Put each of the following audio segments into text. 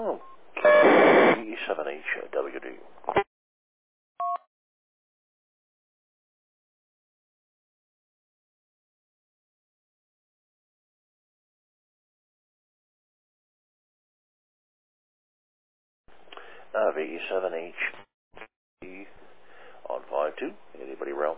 Oh, E7HWD. VE7HD on 5-2. Anybody around?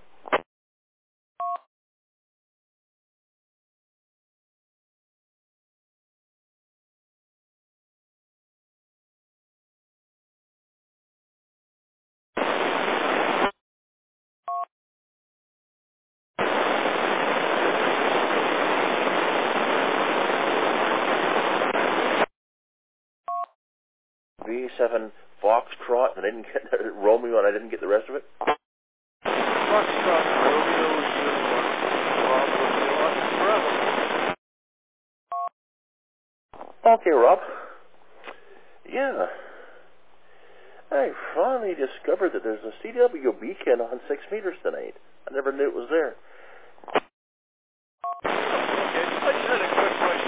V7 Foxtrot, and I didn't get Romeo, and I didn't get the rest of it. Foxtrot, Romeo, Okay, Rob. Yeah. I finally discovered that there's a CW beacon on 6 meters tonight. I never knew it was there. Okay, I just had a quick question.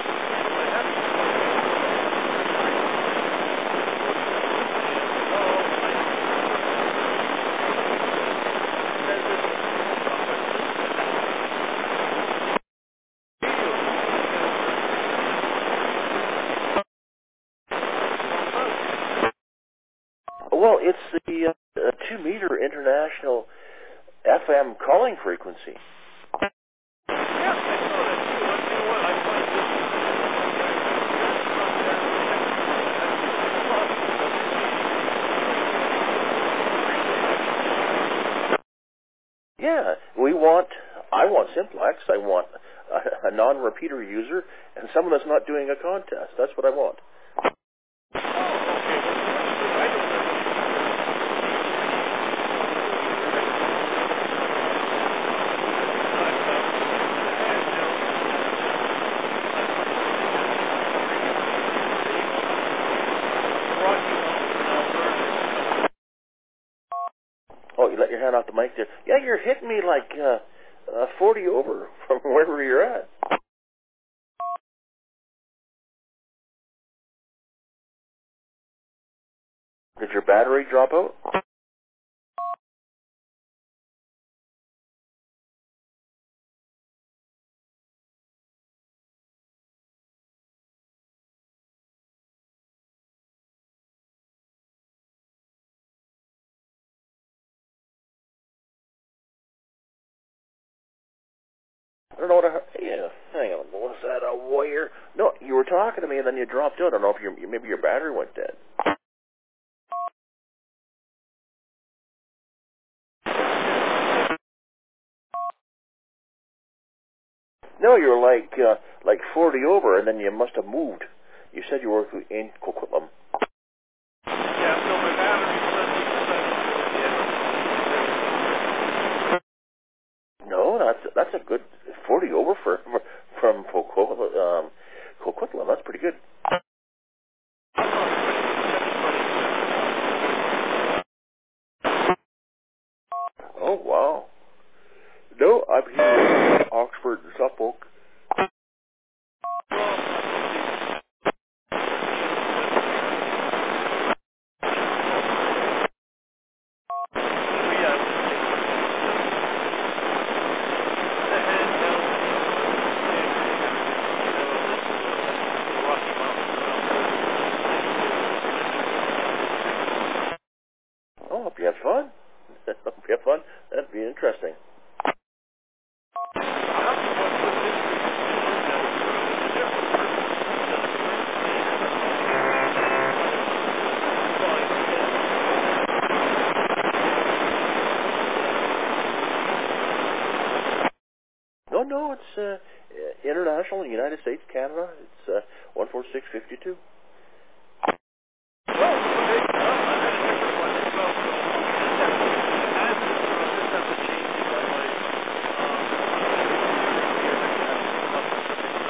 Well, it's the 2-meter international FM calling frequency. Yeah, I want simplex, I want a non-repeater user, and someone that's not doing a contest. That's what I want. Oh, you let your hand off the mic there. Yeah, you're hitting me like 40 over from wherever you're at. Did your battery drop out? I don't know what yeah, hang on. Was that a wire? No, you were talking to me and then you dropped out. I don't know if maybe your battery went dead. No, you were like 40 over, and then you must have moved. You said you were in Coquitlam. Yeah, so my battery's 70%. No, that's a good 40 over from Coquitlam. That's pretty good. Oh wow. No, I'm here in Oxford and Suffolk. Oh, hope you had fun. Hope you had fun. That'd be interesting. No, it's international, United States, Canada. It's 14652.